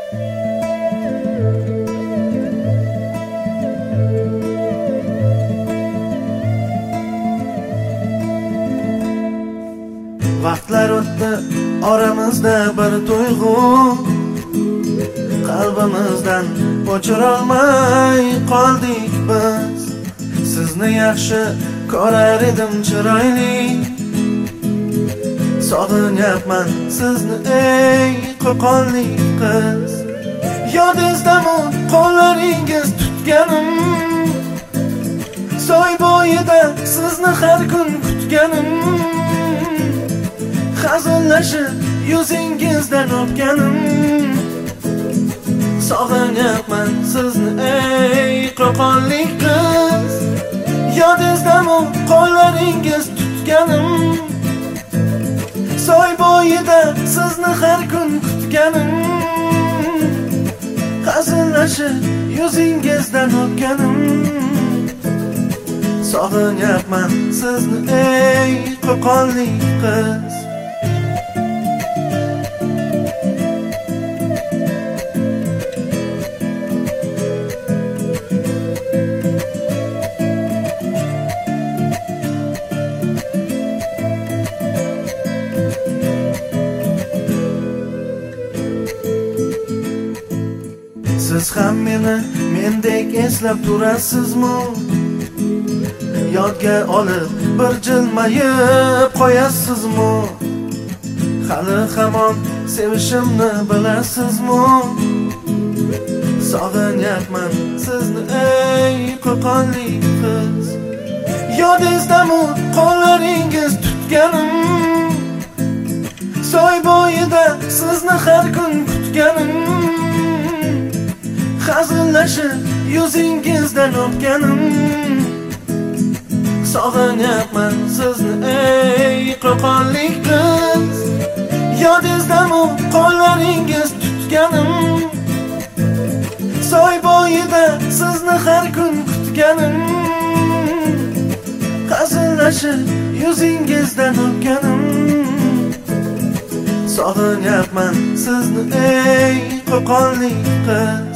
Vaqtlar o'tdi oramizda bir tuyg'u, qalbimizdan o'chirolmay qoldik biz. Sizni yaxshi ko'rar edim chiroyli, sog'inyapman sizni ey qo'qonli qiz. Yodingizdami qo'llaringiz tutganim, soy bo'yida sizni har kun kutganim, hazillashib yuzingizdan o'pganim. Sog'inyapman sizni ey qo'qonli qiz. Yodingizdami qo'llaringiz tutganim, soy bo'yida sizni har kun kutganim, hazillashib yuzingizdan o'pganim. Sog'inyapman sizni ey qo'qonli qiz. Siz ham meni mendek eslab turasizmi? Yodga olib bir jilmayib qo'yasizmi? Hali hamon sevishimni bilasizmi? Sog'inyapman sizni ey qo'qonli qiz. Yodingizdami qo'llaringiz tutganim, soy bo'yida sizni har kun kutganim, hazillashib yuzingizdan o'pganim. Sog'inyapman sizni ey qo'qonli qiz. Yodingizdami qo'llaringiz tutganim, soy bo'yida sizni har kun kutganim, hazillashib yuzingizdan o'pganim. Sog'inyapman sizni ey qo'qonli qiz.